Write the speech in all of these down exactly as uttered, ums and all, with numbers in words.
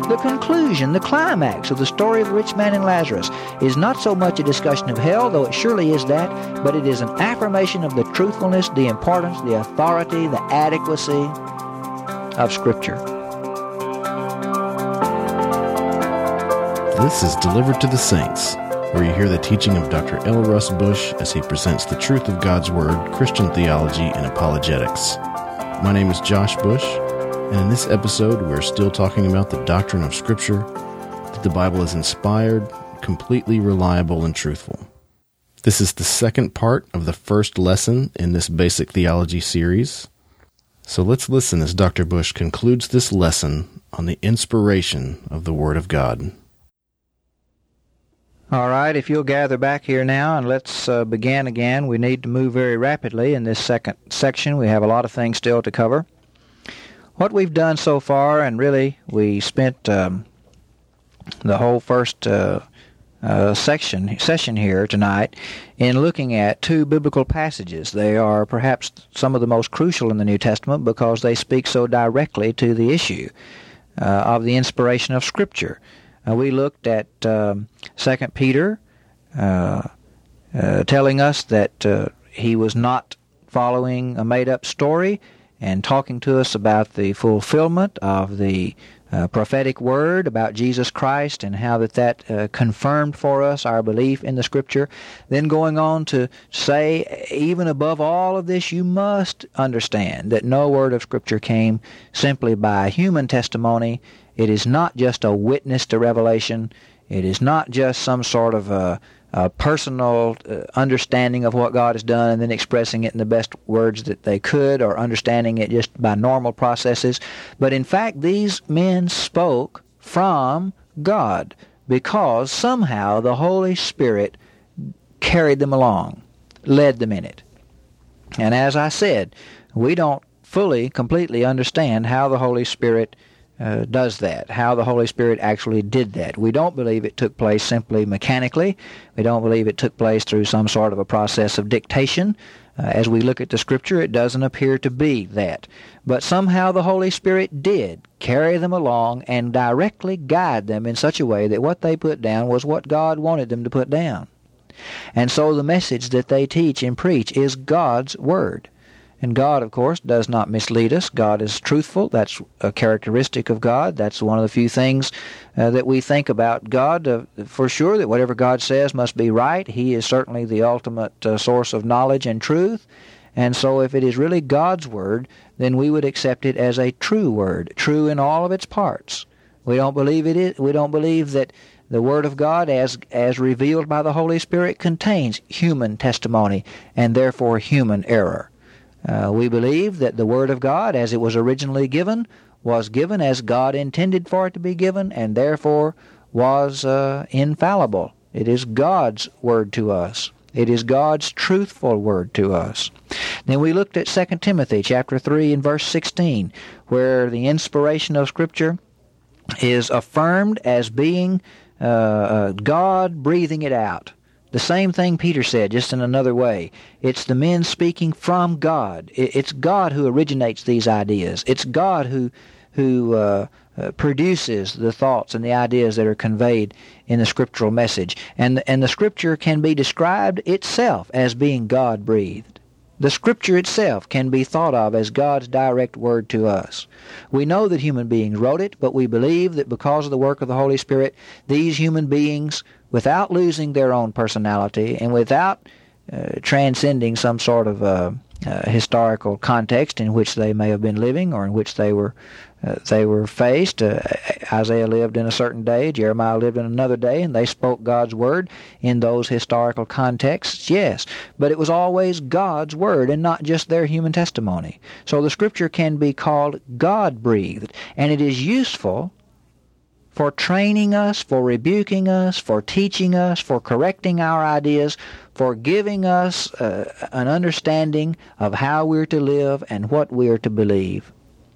The conclusion, the climax of the story of the rich man and Lazarus is not so much a discussion of hell, though it surely is that, but it is an affirmation of the truthfulness, the importance, the authority, the adequacy of Scripture. This is Delivered to the Saints, where you hear the teaching of Doctor L. Russ Bush as he presents the truth of God's Word, Christian theology, and apologetics. My name is Josh Bush, and in this episode we're still talking about the doctrine of Scripture, that the Bible is inspired, completely reliable, and truthful. This is the second part of the first lesson in this basic theology series. So let's listen as Doctor Bush concludes this lesson on the inspiration of the Word of God. All right, if you'll gather back here now and let's uh, begin again. We need to move very rapidly in this second section. We have a lot of things still to cover. What we've done so far, and really we spent um, the whole first uh, uh, section session here tonight in looking at two biblical passages. They are perhaps some of the most crucial in the New Testament because they speak so directly to the issue uh, of the inspiration of Scripture. Uh, we looked at um, Second Peter uh, uh, telling us that uh, he was not following a made-up story and talking to us about the fulfillment of the uh, prophetic word about Jesus Christ and how that that uh, confirmed for us our belief in the Scripture. Then going on to say, even above all of this, you must understand that no word of Scripture came simply by human testimony. It is not just a witness to revelation. It is not just some sort of a, a personal uh, understanding of what God has done and then expressing it in the best words that they could, or understanding it just by normal processes. But in fact, these men spoke from God because somehow the Holy Spirit carried them along, led them in it. And as I said, we don't fully, completely understand how the Holy Spirit Uh, does that, how the Holy Spirit actually did that. We don't believe it took place simply mechanically. We don't believe it took place through some sort of a process of dictation. Uh, as we look at the Scripture, it doesn't appear to be that. But somehow the Holy Spirit did carry them along and directly guide them in such a way that what they put down was what God wanted them to put down. And so the message that they teach and preach is God's Word. And God, of course, does not mislead us. God is truthful. That's a characteristic of God. That's one of the few things uh, that we think about God, uh, for sure, that whatever God says must be right. He is certainly the ultimate uh, source of knowledge and truth. And so if it is really God's Word, then we would accept it as a true Word, true in all of its parts. We don't believe it is, we don't believe that the Word of God, as as revealed by the Holy Spirit, contains human testimony and therefore human error. Uh, we believe that the Word of God, as it was originally given, was given as God intended for it to be given, and therefore was uh, infallible. It is God's Word to us. It is God's truthful Word to us. Then we looked at Second Timothy chapter three and verse sixteen, where the inspiration of Scripture is affirmed as being uh, uh, God breathing it out. The same thing Peter said, just in another way. It's the men speaking from God. It's God who originates these ideas. It's God who who uh, uh, produces the thoughts and the ideas that are conveyed in the scriptural message. And, and the Scripture can be described itself as being God-breathed. The Scripture itself can be thought of as God's direct word to us. We know that human beings wrote it, but we believe that because of the work of the Holy Spirit, these human beings, without losing their own personality and without uh, transcending some sort of uh, uh, historical context in which they may have been living or in which they were uh, they were faced. Uh, Isaiah lived in a certain day, Jeremiah lived in another day, and they spoke God's word in those historical contexts, yes. But it was always God's word and not just their human testimony. So the Scripture can be called God-breathed, and it is useful for training us, for rebuking us, for teaching us, for correcting our ideas, for giving us uh, an understanding of how we're to live and what we're to believe.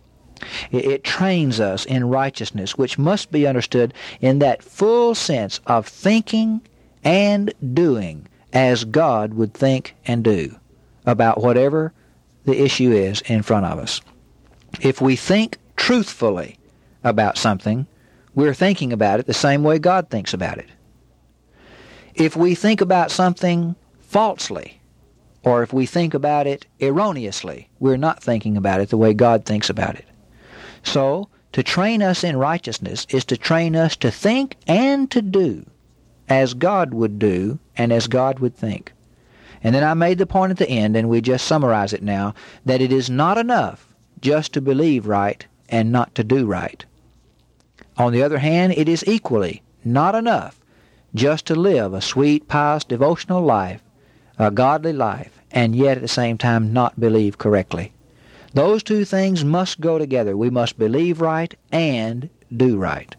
It, it trains us in righteousness, which must be understood in that full sense of thinking and doing as God would think and do about whatever the issue is in front of us. If we think truthfully about something, we're thinking about it the same way God thinks about it. If we think about something falsely, or if we think about it erroneously, we're not thinking about it the way God thinks about it. So, to train us in righteousness is to train us to think and to do as God would do and as God would think. And then I made the point at the end, and we just summarize it now, that it is not enough just to believe right and not to do right. On the other hand, it is equally not enough just to live a sweet, pious, devotional life, a godly life, and yet at the same time not believe correctly. Those two things must go together. We must believe right and do right.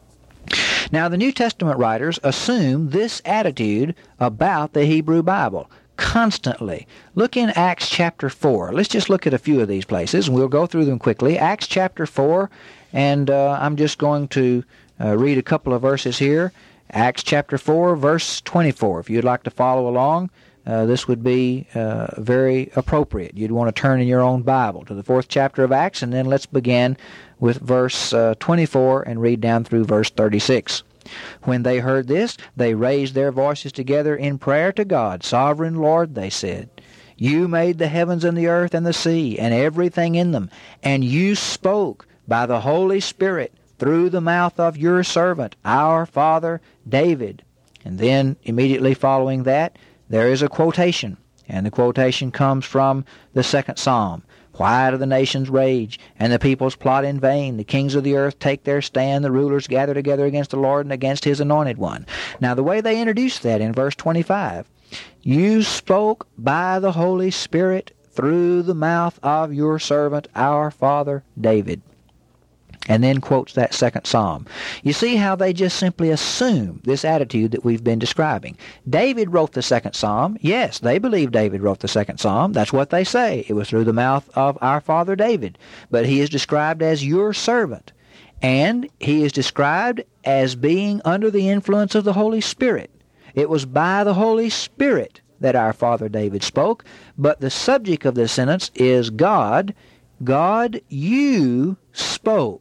Now, the New Testament writers assume this attitude about the Hebrew Bible constantly. Look in Acts chapter four. Let's just look at a few of these places, and we'll go through them quickly. Acts chapter four, and uh, I'm just going to uh, read a couple of verses here. Acts chapter four, verse twenty-four. If you'd like to follow along, uh, this would be uh, very appropriate. You'd want to turn in your own Bible to the fourth chapter of Acts, and then let's begin with verse uh, twenty-four and read down through verse thirty-six. When they heard this, they raised their voices together in prayer to God. Sovereign Lord, they said, you made the heavens and the earth and the sea and everything in them, and you spoke by the Holy Spirit through the mouth of your servant, our father David. And then immediately following that, there is a quotation, and the quotation comes from the second Psalm. Why do the nations rage, and the peoples plot in vain? The kings of the earth take their stand, the rulers gather together against the Lord and against his anointed one. Now the way they introduce that in verse twenty-five, you spoke by the Holy Spirit through the mouth of your servant, our father David. And then quotes that second psalm. You see how they just simply assume this attitude that we've been describing. David wrote the second psalm. Yes, they believe David wrote the second psalm. That's what they say. It was through the mouth of our father David. But he is described as your servant. And he is described as being under the influence of the Holy Spirit. It was by the Holy Spirit that our father David spoke. But the subject of this sentence is God. God, you spoke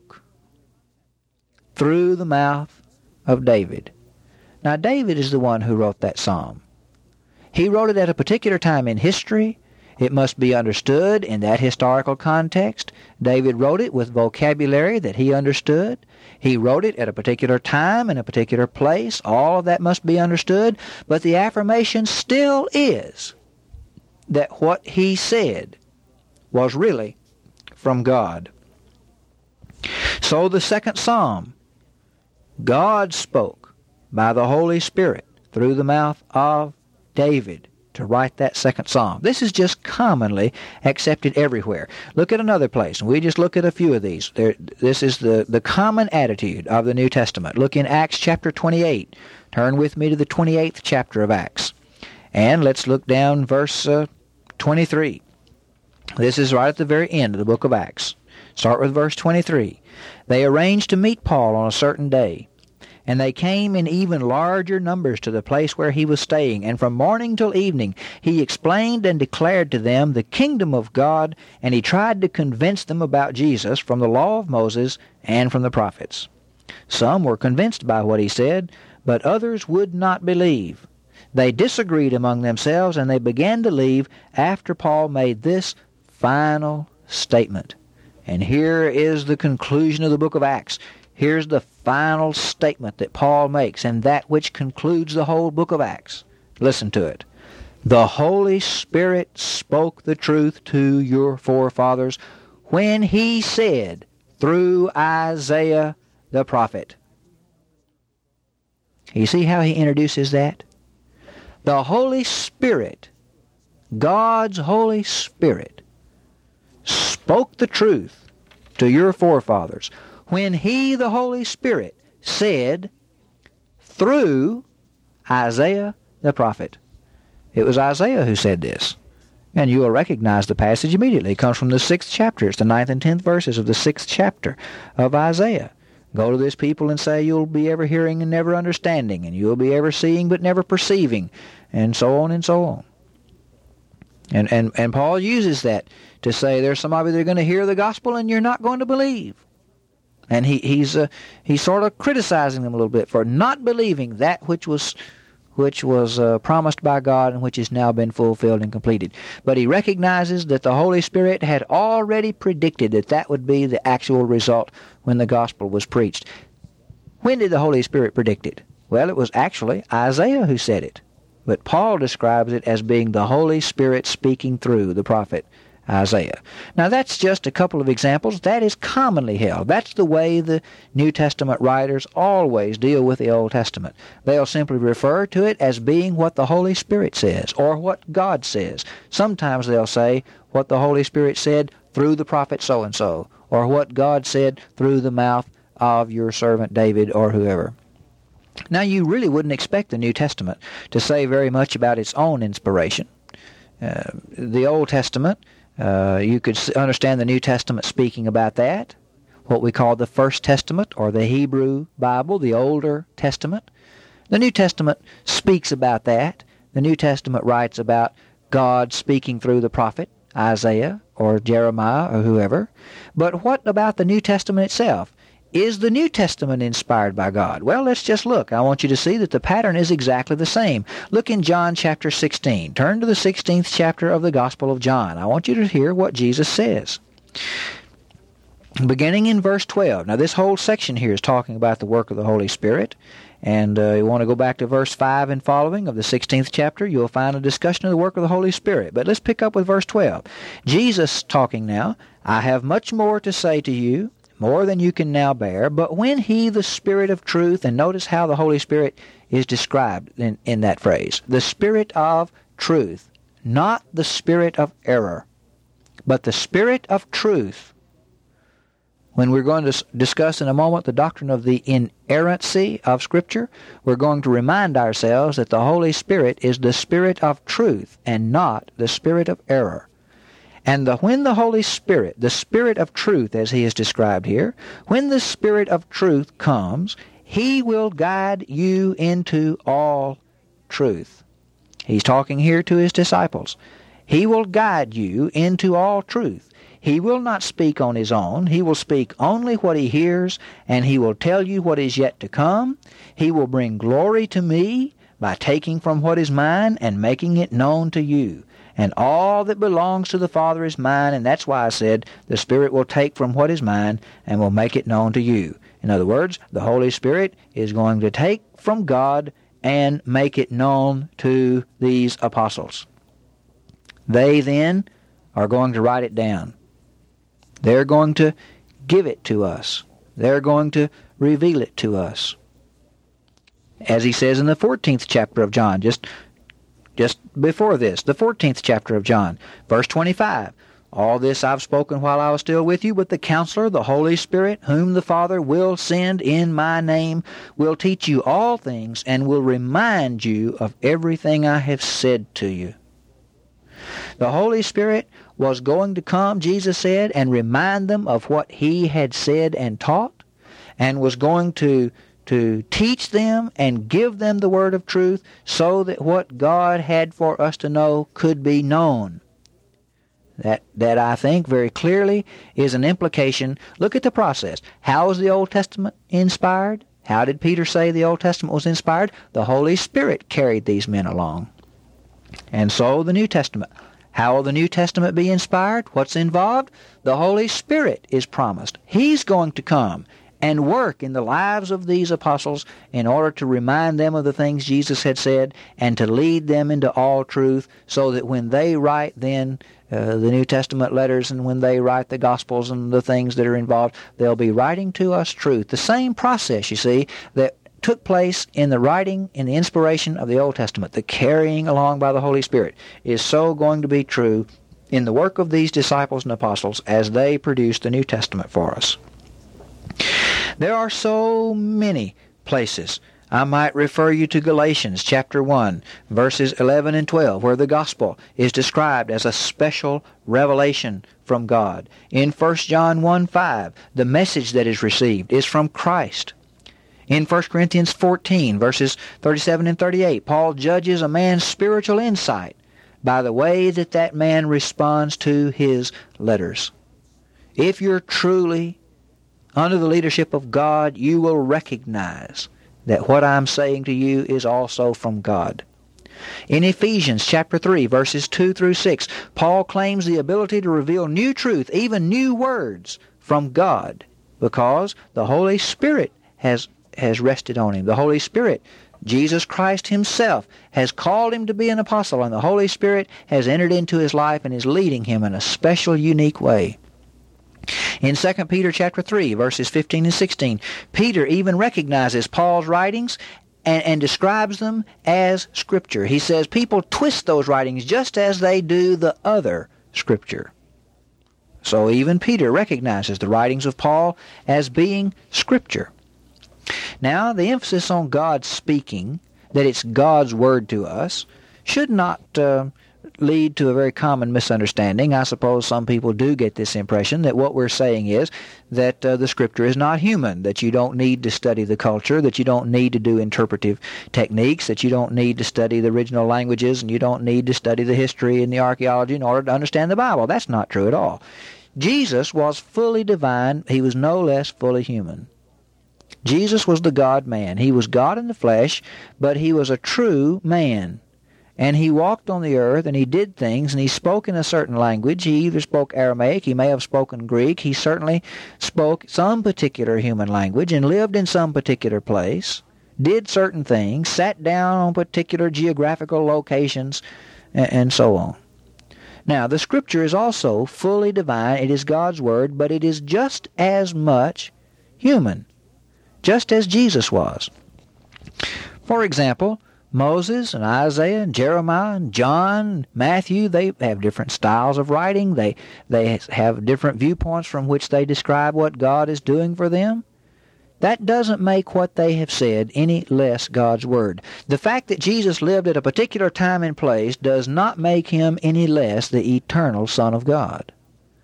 through the mouth of David. Now, David is the one who wrote that psalm. He wrote it at a particular time in history. It must be understood in that historical context. David wrote it with vocabulary that he understood. He wrote it at a particular time in a particular place. All of that must be understood. But the affirmation still is that what he said was really from God. So the second psalm, God spoke by the Holy Spirit through the mouth of David to write that second psalm. This is just commonly accepted everywhere. Look at another place, and we just look at a few of these. There, this is the, the common attitude of the New Testament. Look in Acts chapter twenty-eight. Turn with me to the twenty-eighth chapter of Acts. And let's look down verse uh, twenty-three. This is right at the very end of the book of Acts. Start with verse twenty-three. They arranged to meet Paul on a certain day, and they came in even larger numbers to the place where he was staying, and from morning till evening he explained and declared to them the kingdom of God, and he tried to convince them about Jesus from the law of Moses and from the prophets. Some were convinced by what he said, but others would not believe. They disagreed among themselves, and they began to leave after Paul made this final statement. And here is the conclusion of the book of Acts. Here's the final statement that Paul makes, and that which concludes the whole book of Acts. Listen to it. The Holy Spirit spoke the truth to your forefathers when he said through Isaiah the prophet. You see how he introduces that? The Holy Spirit, God's Holy Spirit, spoke the truth to your forefathers when he, the Holy Spirit, said through Isaiah the prophet. It was Isaiah who said this. And you will recognize the passage immediately. It comes from the sixth chapter. It's the ninth and tenth verses of the sixth chapter of Isaiah. Go to this people and say, you'll be ever hearing and never understanding, and you'll be ever seeing but never perceiving, and so on and so on. And, and, and Paul uses that to say there's some of you that are going to hear the gospel and you're not going to believe. And he, he's uh, he's sort of criticizing them a little bit for not believing that which was which was uh, promised by God and which has now been fulfilled and completed. But he recognizes that the Holy Spirit had already predicted that that would be the actual result when the gospel was preached. When did the Holy Spirit predict it? Well, it was actually Isaiah who said it. But Paul describes it as being the Holy Spirit speaking through the prophet Isaiah. Now, that's just a couple of examples. That is commonly held. That's the way the New Testament writers always deal with the Old Testament. They'll simply refer to it as being what the Holy Spirit says, or what God says. Sometimes they'll say what the Holy Spirit said through the prophet so-and-so, or what God said through the mouth of your servant David, or whoever. Now, you really wouldn't expect the New Testament to say very much about its own inspiration. Uh, the Old Testament, Uh, you could understand the New Testament speaking about that, what we call the First Testament, or the Hebrew Bible, the Older Testament. The New Testament speaks about that. The New Testament writes about God speaking through the prophet Isaiah or Jeremiah or whoever. But what about the New Testament itself? Is the New Testament inspired by God? Well, let's just look. I want you to see that the pattern is exactly the same. Look in John chapter sixteen. Turn to the sixteenth chapter of the Gospel of John. I want you to hear what Jesus says. Beginning in verse twelve. Now, this whole section here is talking about the work of the Holy Spirit. And uh, you want to go back to verse five and following of the sixteenth chapter, you'll find a discussion of the work of the Holy Spirit. But let's pick up with verse twelve. Jesus talking now, I have much more to say to you, more than you can now bear, but when he, the Spirit of truth, and notice how the Holy Spirit is described in, in that phrase, the Spirit of truth, not the spirit of error, but the Spirit of truth. When we're going to discuss in a moment the doctrine of the inerrancy of Scripture, we're going to remind ourselves that the Holy Spirit is the Spirit of truth and not the spirit of error. And the, when the Holy Spirit, the Spirit of truth as he is described here, when the Spirit of truth comes, he will guide you into all truth. He's talking here to his disciples. He will guide you into all truth. He will not speak on his own. He will speak only what he hears, and he will tell you what is yet to come. He will bring glory to me by taking from what is mine and making it known to you. And all that belongs to the Father is mine, and that's why I said the Spirit will take from what is mine and will make it known to you. In other words, the Holy Spirit is going to take from God and make it known to these apostles. They then are going to write it down. They're going to give it to us. They're going to reveal it to us. As he says in the fourteenth chapter of John, just Just before this, the fourteenth chapter of John, verse twenty-five. All this I've spoken while I was still with you, but the Counselor, the Holy Spirit, whom the Father will send in my name, will teach you all things and will remind you of everything I have said to you. The Holy Spirit was going to come, Jesus said, and remind them of what he had said and taught, and was going to to teach them and give them the word of truth so that what God had for us to know could be known. That, that I think very clearly is an implication. Look at the process. How was the Old Testament inspired? How did Peter say the Old Testament was inspired? The Holy Spirit carried these men along. And so the New Testament. How will the New Testament be inspired? What's involved? The Holy Spirit is promised. He's going to come and work in the lives of these apostles in order to remind them of the things Jesus had said and to lead them into all truth, so that when they write then uh, the New Testament letters and when they write the Gospels and the things that are involved, they'll be writing to us truth. The same process, you see, that took place in the writing, in the inspiration of the Old Testament, the carrying along by the Holy Spirit, is so going to be true in the work of these disciples and apostles as they produce the New Testament for us. There are so many places. I might refer you to Galatians chapter one, verses eleven and twelve, where the gospel is described as a special revelation from God. In First John one five, the message that is received is from Christ. In First Corinthians fourteen, verses thirty-seven and thirty-eight, Paul judges a man's spiritual insight by the way that that man responds to his letters. If you're truly under the leadership of God, you will recognize that what I'm saying to you is also from God. In Ephesians chapter three, verses two through six, Paul claims the ability to reveal new truth, even new words, from God, because the Holy Spirit has, has rested on him. The Holy Spirit, Jesus Christ himself, has called him to be an apostle, and the Holy Spirit has entered into his life and is leading him in a special, unique way. In Second Peter chapter three, verses fifteen and sixteen, Peter even recognizes Paul's writings and, and describes them as Scripture. He says people twist those writings just as they do the other Scripture. So even Peter recognizes the writings of Paul as being Scripture. Now, the emphasis on God speaking, that it's God's Word to us, should not uh, lead to a very common misunderstanding. I suppose some people do get this impression that what we're saying is that uh, the Scripture is not human, that you don't need to study the culture, that you don't need to do interpretive techniques, that you don't need to study the original languages, and you don't need to study the history and the archaeology in order to understand the Bible. That's not true at all. Jesus was fully divine. He was no less fully human. Jesus was the God-man. He was God in the flesh, but he was a true man. And he walked on the earth, and he did things, and he spoke in a certain language. He either spoke Aramaic, he may have spoken Greek. He certainly spoke some particular human language and lived in some particular place, did certain things, sat down on particular geographical locations, and, and so on. Now, the Scripture is also fully divine. It is God's Word, but it is just as much human, just as Jesus was. For example, Moses and Isaiah and Jeremiah and John, Matthew, they have different styles of writing. They, they have different viewpoints from which they describe what God is doing for them. That doesn't make what they have said any less God's Word. The fact that Jesus lived at a particular time and place does not make him any less the eternal Son of God.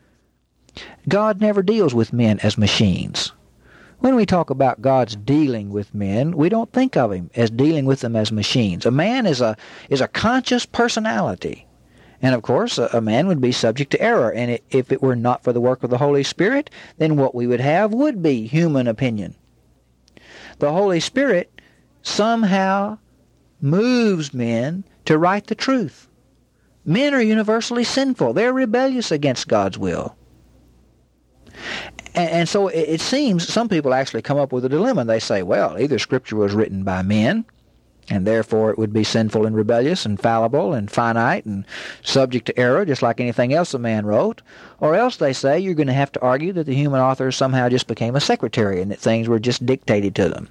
God never deals with men as machines. When we talk about God's dealing with men, we don't think of him as dealing with them as machines. A man is a is a conscious personality. And of course, a, a man would be subject to error. And it, if it were not for the work of the Holy Spirit, then what we would have would be human opinion. The Holy Spirit somehow moves men to write the truth. Men are universally sinful. They're rebellious against God's will. And, and so it, it seems some people actually come up with a dilemma. They say, well, either Scripture was written by men, and therefore it would be sinful and rebellious and fallible and finite and subject to error, just like anything else a man wrote. Or else they say you're going to have to argue that the human authors somehow just became a secretary and that things were just dictated to them.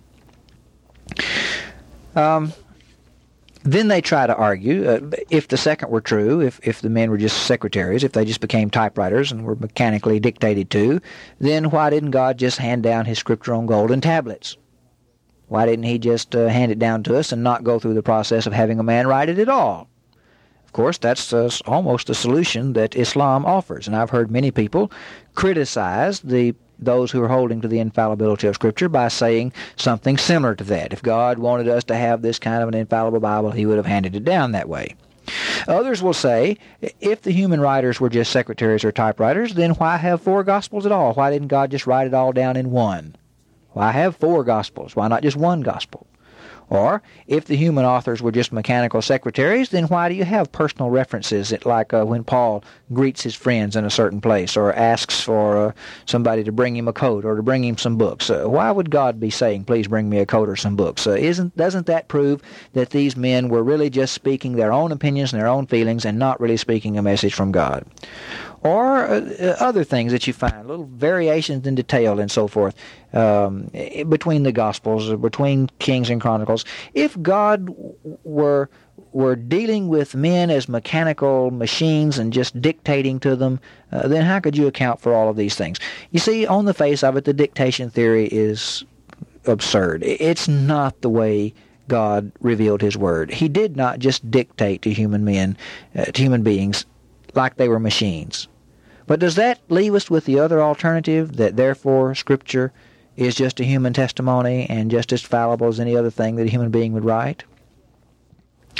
Um, then they try to argue, uh, if the second were true, if, if the men were just secretaries, if they just became typewriters and were mechanically dictated to, then why didn't God just hand down his Scripture on golden tablets? Why didn't he just uh, hand it down to us and not go through the process of having a man write it at all? Of course, that's uh, almost a solution that Islam offers. And I've heard many people criticize the those who are holding to the infallibility of Scripture by saying something similar to that. If God wanted us to have this kind of an infallible Bible, he would have handed it down that way. Others will say, if the human writers were just secretaries or typewriters, then why have four Gospels at all? Why didn't God just write it all down in one? Why have four Gospels? Why not just one Gospel? Or, if the human authors were just mechanical secretaries, then why do you have personal references, like uh, when Paul greets his friends in a certain place, or asks for uh, somebody to bring him a coat, or to bring him some books? Uh, why would God be saying, please bring me a coat or some books? Uh, isn't Doesn't that prove that these men were really just speaking their own opinions and their own feelings, and not really speaking a message from God? Or uh, other things that you find, little variations in detail and so forth, um, between the Gospels, between Kings and Chronicles. If God were were dealing with men as mechanical machines and just dictating to them, uh, then how could you account for all of these things? You see, on the face of it, the dictation theory is absurd. It's not the way God revealed his Word. He did not just dictate to human men, uh, to human beings, like they were machines. But does that leave us with the other alternative, that therefore Scripture is just a human testimony and just as fallible as any other thing that a human being would write?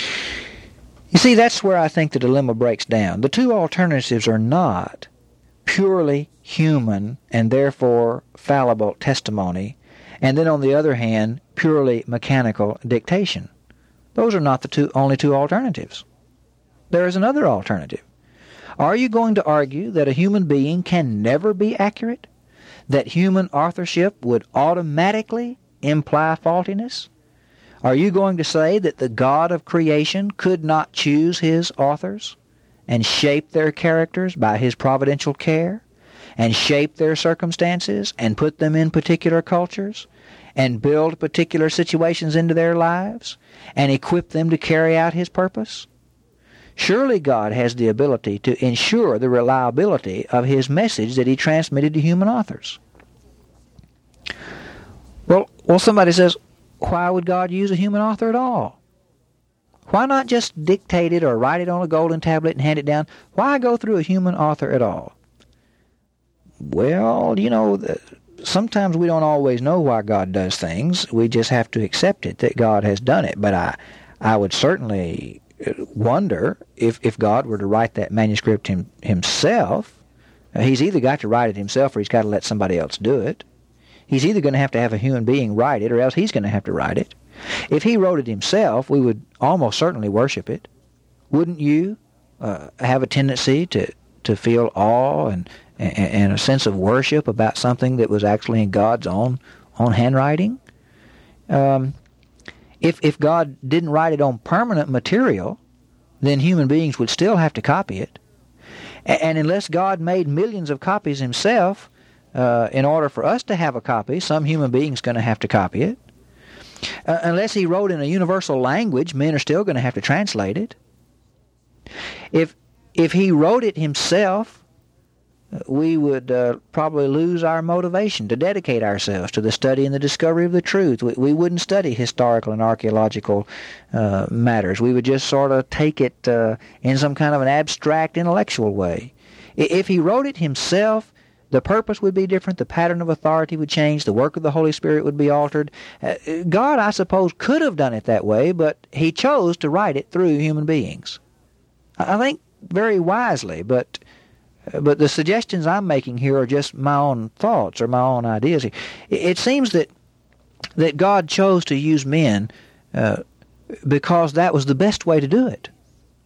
You see, that's where I think the dilemma breaks down. The two alternatives are not purely human and therefore fallible testimony, and then on the other hand, purely mechanical dictation. Those are not the two only two alternatives. There is another alternative. Are you going to argue that a human being can never be accurate? That human authorship would automatically imply faultiness? Are you going to say that the God of creation could not choose his authors and shape their characters by his providential care, and shape their circumstances and put them in particular cultures, and build particular situations into their lives, and equip them to carry out his purpose? Surely God has the ability to ensure the reliability of his message that he transmitted to human authors. Well, well, somebody says, why would God use a human author at all? Why not just dictate it or write it on a golden tablet and hand it down? Why go through a human author at all? Well, you know, sometimes we don't always know why God does things. We just have to accept it, that God has done it. But I, I would certainly wonder if, if God were to write that manuscript him, himself. He's either got to write it himself or he's got to let somebody else do it. He's either going to have to have a human being write it or else he's going to have to write it. If he wrote it himself, we would almost certainly worship it. Wouldn't you uh, have a tendency to, to feel awe and, and, and a sense of worship about something that was actually in God's own, own handwriting? Um, if, if God didn't write it on permanent material, then human beings would still have to copy it. And, and unless God made millions of copies himself, Uh, in order for us to have a copy, some human being's going to have to copy it. Uh, unless he wrote in a universal language, men are still going to have to translate it. If if he wrote it himself, we would uh, probably lose our motivation to dedicate ourselves to the study and the discovery of the truth. We, we wouldn't study historical and archaeological uh, matters. We would just sort of take it uh, in some kind of an abstract intellectual way. If he wrote it himself, the purpose would be different, the pattern of authority would change, the work of the Holy Spirit would be altered. Uh, God, I suppose, could have done it that way, but he chose to write it through human beings. I think very wisely, but uh, but the suggestions I'm making here are just my own thoughts or my own ideas. It, it seems that that God chose to use men uh, because that was the best way to do it.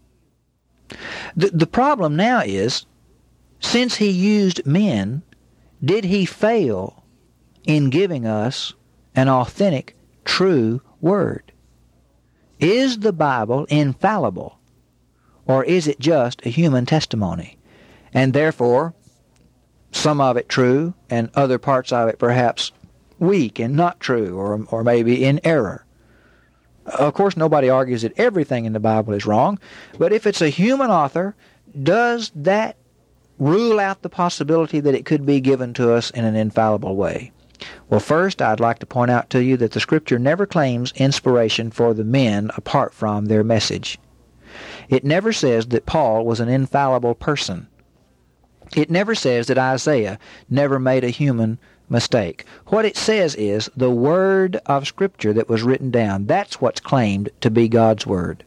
The, the problem now is, since he used men, did he fail in giving us an authentic, true word? Is the Bible infallible, or is it just a human testimony, and therefore some of it true and other parts of it perhaps weak and not true, or, or maybe in error? Of course, nobody argues that everything in the Bible is wrong, but if it's a human author, does that rule out the possibility that it could be given to us in an infallible way? Well, first, I'd like to point out to you that the Scripture never claims inspiration for the men apart from their message. It never says that Paul was an infallible person. It never says that Isaiah never made a human mistake. What it says is the word of Scripture that was written down. That's what's claimed to be God's word.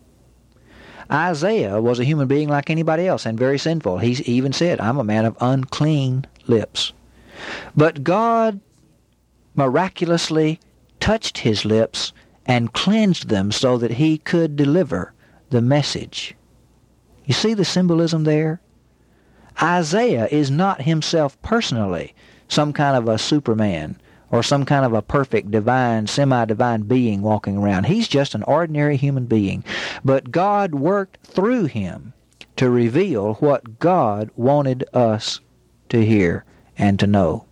Isaiah was a human being like anybody else and very sinful. He even said, I'm a man of unclean lips. But God miraculously touched his lips and cleansed them so that he could deliver the message. You see the symbolism there? Isaiah is not himself personally some kind of a Superman or some kind of a perfect divine, semi-divine being walking around. He's just an ordinary human being. But God worked through him to reveal what God wanted us to hear and to know.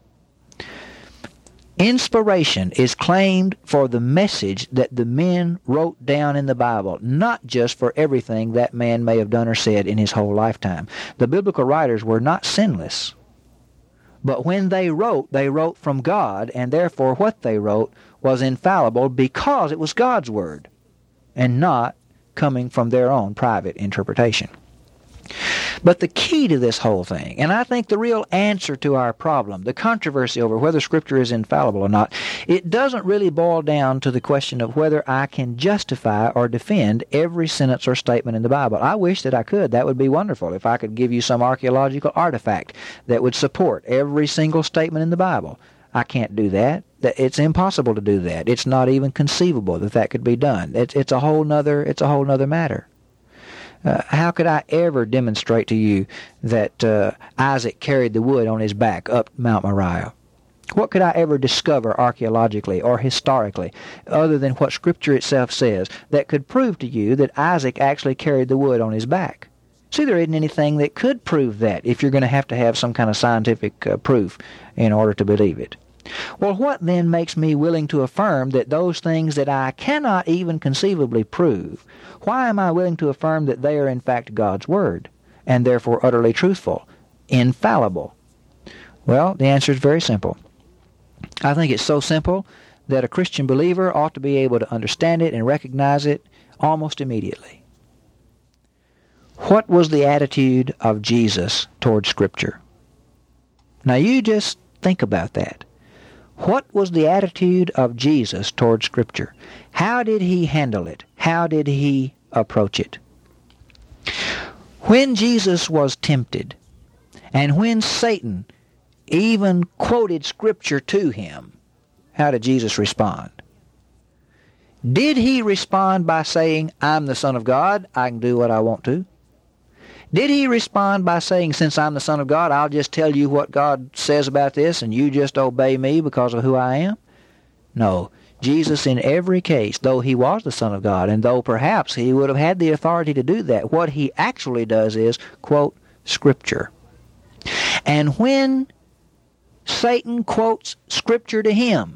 Inspiration is claimed for the message that the men wrote down in the Bible, not just for everything that man may have done or said in his whole lifetime. The biblical writers were not sinless. But when they wrote, they wrote from God, and therefore what they wrote was infallible because it was God's word and not coming from their own private interpretation. But the key to this whole thing, and I think the real answer to our problem, the controversy over whether Scripture is infallible or not, it doesn't really boil down to the question of whether I can justify or defend every sentence or statement in the Bible. I wish that I could. That would be wonderful if I could give you some archaeological artifact that would support every single statement in the Bible. I can't do that. It's impossible to do that. It's not even conceivable that that could be done. It's, it's a whole nother, it's a whole nother matter. Uh, how could I ever demonstrate to you that uh, Isaac carried the wood on his back up Mount Moriah? What could I ever discover archaeologically or historically, other than what Scripture itself says, that could prove to you that Isaac actually carried the wood on his back? See, there isn't anything that could prove that if you're going to have to have some kind of scientific uh, proof in order to believe it. Well, what then makes me willing to affirm that those things that I cannot even conceivably prove, why am I willing to affirm that they are in fact God's Word, and therefore utterly truthful, infallible? Well, the answer is very simple. I think it's so simple that a Christian believer ought to be able to understand it and recognize it almost immediately. What was the attitude of Jesus toward Scripture? Now you just think about that. What was the attitude of Jesus toward Scripture? How did he handle it? How did he approach it? When Jesus was tempted, and when Satan even quoted Scripture to him, how did Jesus respond? Did he respond by saying, I'm the Son of God, I can do what I want to? Did he respond by saying, since I'm the Son of God, I'll just tell you what God says about this and you just obey me because of who I am? No. Jesus, in every case, though he was the Son of God, and though perhaps he would have had the authority to do that, what he actually does is quote Scripture. And when Satan quotes Scripture to him,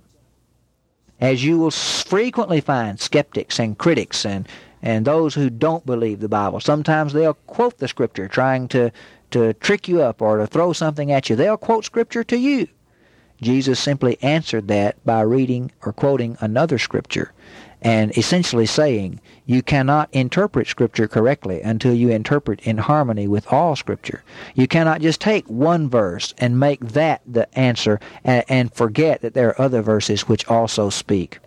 as you will frequently find skeptics and critics and And those who don't believe the Bible, sometimes they'll quote the Scripture trying to, to trick you up or to throw something at you. They'll quote Scripture to you. Jesus simply answered that by reading or quoting another Scripture and essentially saying, you cannot interpret Scripture correctly until you interpret in harmony with all Scripture. You cannot just take one verse and make that the answer and, and forget that there are other verses which also speak.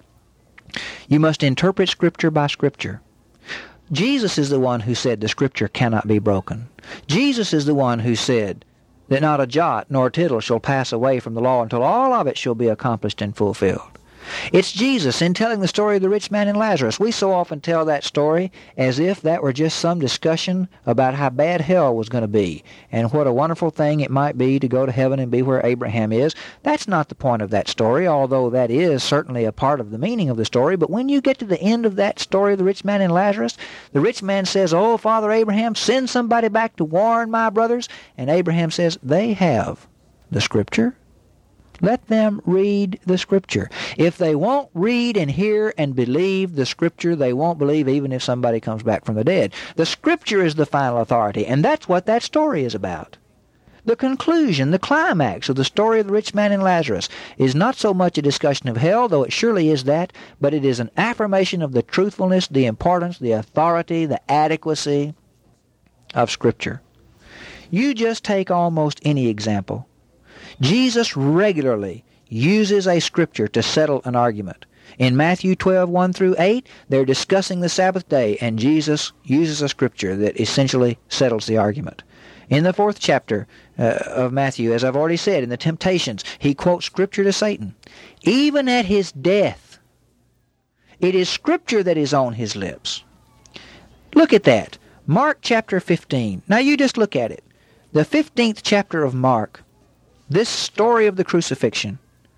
You must interpret Scripture by Scripture. Jesus is the one who said the Scripture cannot be broken. Jesus is the one who said that not a jot nor tittle shall pass away from the law until all of it shall be accomplished and fulfilled. It's Jesus in telling the story of the rich man and Lazarus. We so often tell that story as if that were just some discussion about how bad hell was going to be and what a wonderful thing it might be to go to heaven and be where Abraham is. That's not the point of that story, although that is certainly a part of the meaning of the story. But when you get to the end of that story of the rich man and Lazarus, the rich man says, oh, Father Abraham, send somebody back to warn my brothers. And Abraham says, they have the Scripture. Let them read the Scripture. If they won't read and hear and believe the Scripture, they won't believe even if somebody comes back from the dead. The Scripture is the final authority, and that's what that story is about. The conclusion, the climax of the story of the rich man and Lazarus is not so much a discussion of hell, though it surely is that, but it is an affirmation of the truthfulness, the importance, the authority, the adequacy of Scripture. You just take almost any example. Jesus regularly uses a Scripture to settle an argument. In Matthew twelve, one through eight, they're discussing the Sabbath day, and Jesus uses a Scripture that essentially settles the argument. In the fourth chapter uh, of Matthew, as I've already said, in the temptations, he quotes Scripture to Satan. Even at his death, it is Scripture that is on his lips. Look at that. Mark chapter fifteen. Now you just look at it. The fifteenth chapter of Mark, this story of the crucifixion,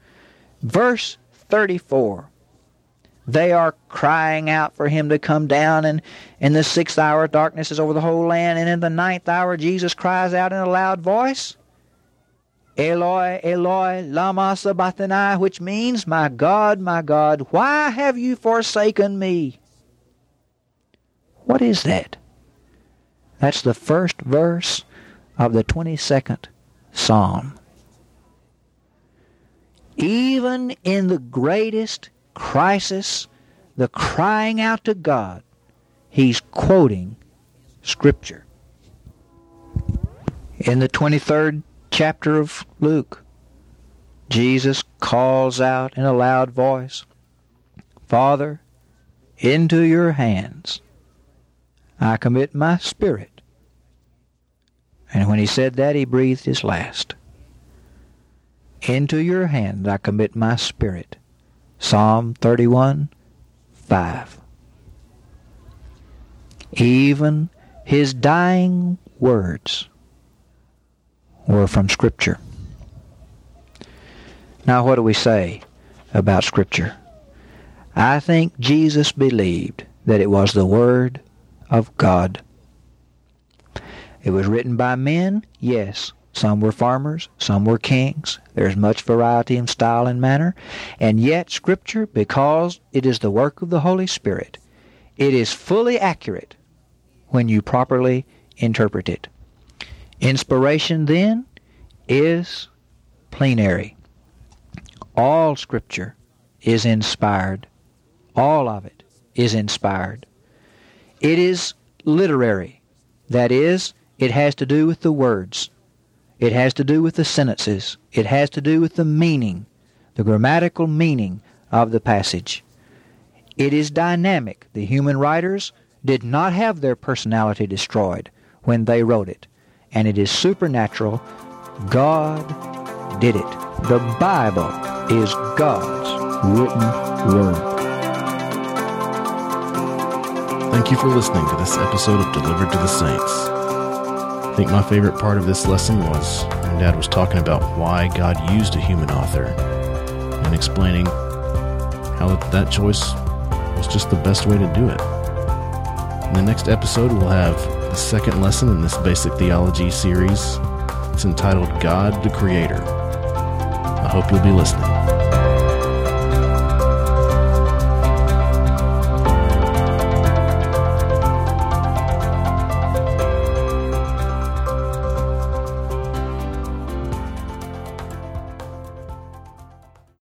verse thirty-four. They are crying out for him to come down, and in the sixth hour darkness is over the whole land, and in the ninth hour Jesus cries out in a loud voice, Eloi, Eloi, lama sabachthani, which means, my God, my God, why have you forsaken me? What is that? That's the first verse of the twenty-second Psalm. Even in the greatest crisis, the crying out to God, he's quoting Scripture. In the twenty-third chapter of Luke, Jesus calls out in a loud voice, "Father, into your hands I commit my spirit." And when he said that, he breathed his last. Into your hands I commit my spirit. Psalm thirty-one, five. Even his dying words were from Scripture. Now, what do we say about Scripture? I think Jesus believed that it was the Word of God. It was written by men, yes. Some were farmers, some were kings. There's much variety in style and manner. And yet, Scripture, because it is the work of the Holy Spirit, it is fully accurate when you properly interpret it. Inspiration, then, is plenary. All Scripture is inspired. All of it is inspired. It is literary. That is, it has to do with the words. It has to do with the sentences. It has to do with the meaning, the grammatical meaning of the passage. It is dynamic. The human writers did not have their personality destroyed when they wrote it. And it is supernatural. God did it. The Bible is God's written word. Thank you for listening to this episode of Delivered to the Saints. I think my favorite part of this lesson was when Dad was talking about why God used a human author and explaining how that choice was just the best way to do it. In the next episode, we'll have the second lesson in this basic theology series. It's entitled God the Creator. I hope you'll be listening.